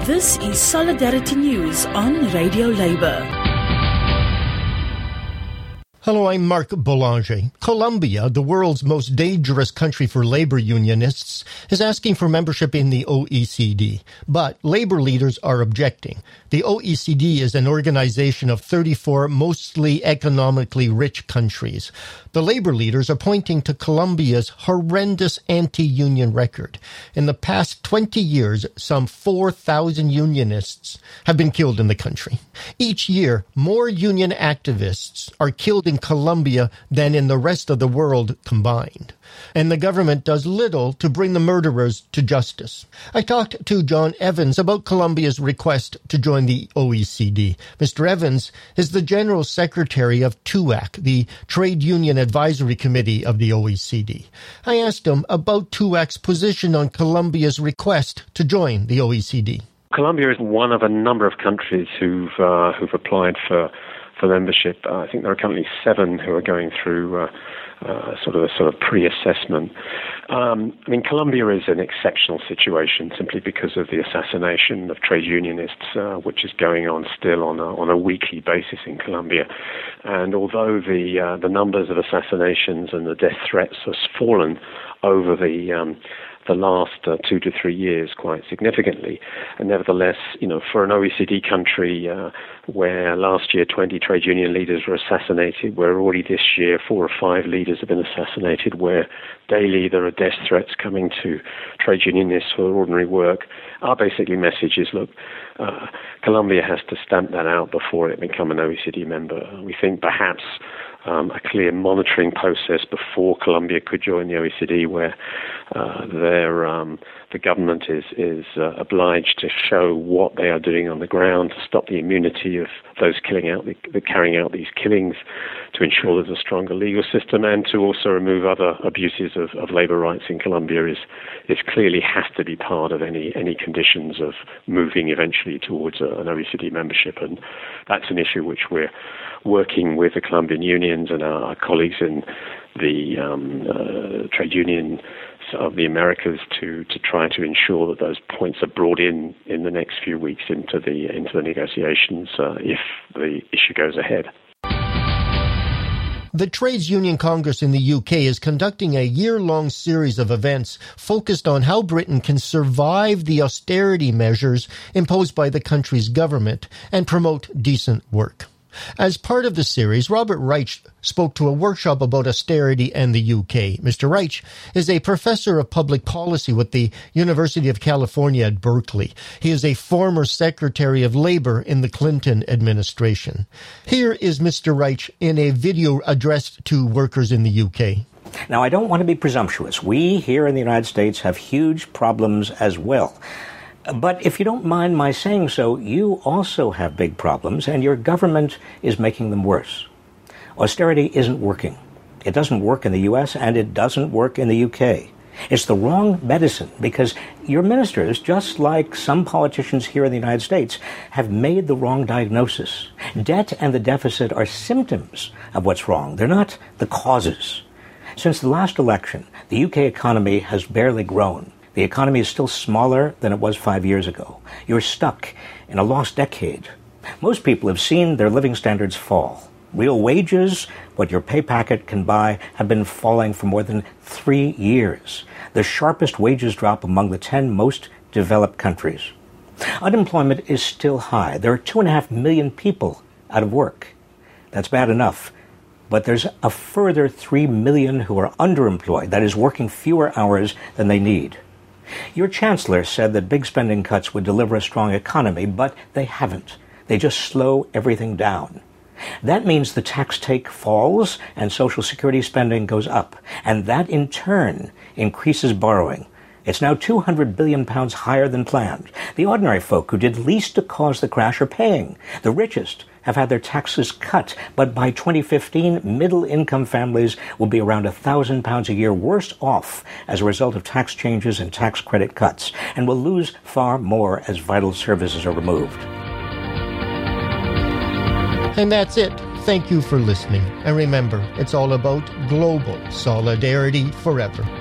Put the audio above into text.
This is Solidarity News on Radio Labour. Hello, I'm Mark Boulanger. Colombia, the world's most dangerous country for labor unionists, is asking for membership in the OECD. But labor leaders are objecting. The OECD is an organization of 34 mostly economically rich countries. The labor leaders are pointing to Colombia's horrendous anti-union record. In the past 20 years, some 4,000 unionists have been killed in the country. Each year, more union activists are killed in Colombia than in the rest of the world combined. And the government does little to bring the murderers to justice. I talked to John Evans about Colombia's request to join the OECD. Mr. Evans is the General Secretary of TUAC, the Trade Union Advisory Committee of the OECD. I asked him about TUAC's position on Colombia's request to join the OECD. Colombia is one of a number of countries who've applied for membership. I think there are currently 7 who are going through sort of pre-assessment. Colombia is an exceptional situation simply because of the assassination of trade unionists, which is going on still on a weekly basis in Colombia. And although the numbers of assassinations and the death threats has fallen over the last 2 to 3 years quite significantly. And nevertheless, for an OECD country where last year 20 trade union leaders were assassinated, where already this year 4 or 5 leaders have been assassinated, where daily there are death threats coming to trade unionists for ordinary work, our basically message is, look, Colombia has to stamp that out before it become an OECD member. We think perhaps a clear monitoring process before Colombia could join the OECD, where the government is obliged to show what they are doing on the ground to stop the immunity of those carrying out these killings, to ensure there's a stronger legal system, and to also remove other abuses of labor rights in Colombia is clearly has to be part of any conditions of moving eventually towards an OECD membership. And that's an issue which we're working with the Colombian unions and our colleagues in the trade union of the Americas to try to ensure that those points are brought in the next few weeks into the negotiations if the issue goes ahead. The Trades Union Congress in the UK is conducting a year-long series of events focused on how Britain can survive the austerity measures imposed by the country's government and promote decent work. As part of the series, Robert Reich spoke to a workshop about austerity and the UK. Mr. Reich is a professor of public policy with the University of California at Berkeley. He is a former Secretary of Labor in the Clinton administration. Here is Mr. Reich in a video addressed to workers in the UK. Now, I don't want to be presumptuous. We here in the United States have huge problems as well. But if you don't mind my saying so, you also have big problems, and your government is making them worse. Austerity isn't working. It doesn't work in the U.S., and it doesn't work in the U.K. It's the wrong medicine, because your ministers, just like some politicians here in the United States, have made the wrong diagnosis. Debt and the deficit are symptoms of what's wrong. They're not the causes. Since the last election, the U.K. economy has barely grown. The economy is still smaller than it was 5 years ago. You're stuck in a lost decade. Most people have seen their living standards fall. Real wages, what your pay packet can buy, have been falling for more than 3 years. The sharpest wages drop among the 10 most developed countries. Unemployment is still high. There are 2.5 million people out of work. That's bad enough. But there's a further 3 million who are underemployed, that is, working fewer hours than they need. Your chancellor said that big spending cuts would deliver a strong economy, but they haven't. They just slow everything down. That means the tax take falls and Social Security spending goes up, and that in turn increases borrowing. It's now £200 billion higher than planned. The ordinary folk who did least to cause the crash are paying. The richest have had their taxes cut, but by 2015, middle-income families will be around £1,000 a year worse off as a result of tax changes and tax credit cuts, and will lose far more as vital services are removed. And that's it. Thank you for listening. And remember, it's all about global solidarity forever.